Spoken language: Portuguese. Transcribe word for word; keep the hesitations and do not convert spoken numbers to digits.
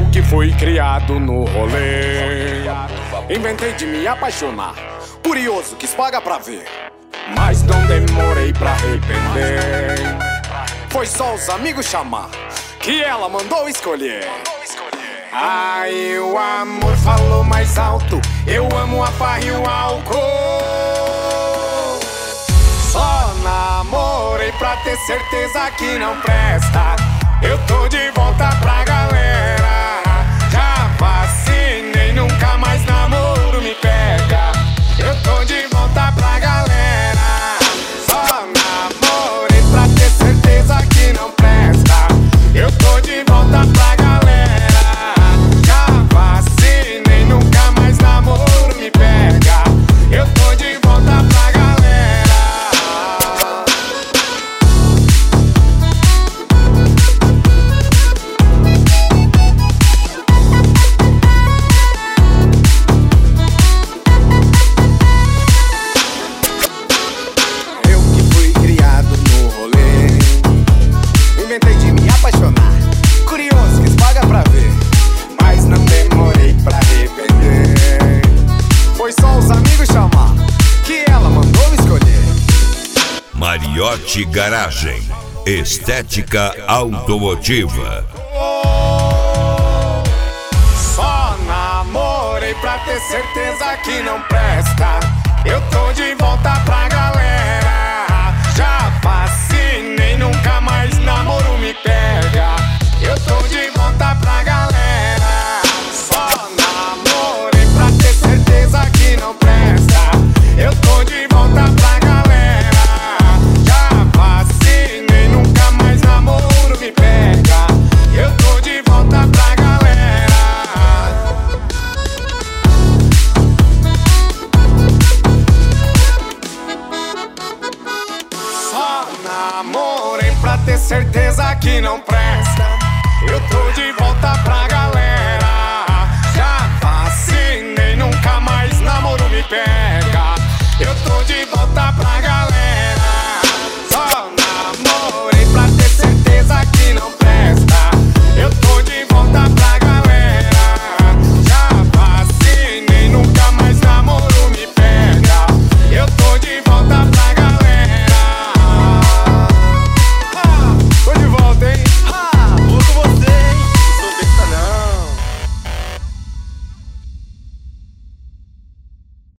que fui criado no rolê, inventei de me apaixonar. Curioso, quis pagar pra ver, mas não demorei pra arrepender. Foi só os amigos chamar que ela mandou escolher. Aí o amor falou mais alto: eu amo a farra e o álcool. Só namorei pra ter certeza que não presta. Eu tô de volta pra galera. Já vacinei, nunca mais namoro me pega. Eu tô de volta pra galera. Só namorei pra ter certeza que não presta. Eu tô de volta pra galera. Já vacinei, nunca mais namoro me pega. Eu tô de volta pra galera. Inventei de me apaixonar. Curioso, quis pagar pra ver, mas não demorei pra arrepender. Foi só os amigos chamar que ela mandou escolher. Mariotti Garagem, estética automotiva. Só namorei pra ter certeza que não presta. Eu tô de volta pra galera. Já vacinei, nunca mais namoro me pega. Eu tô de volta pra galera. Só namorei pra ter certeza que não presta. Eu tô de volta pra galera. Já vacinei, nunca mais namoro me pega. Eu tô de volta pra galera. Só namorei pra ter certeza que não presta. Eu tô de volta pra galera. Já vacinei, nunca mais namoro me pega. Eu tô de volta pra galera.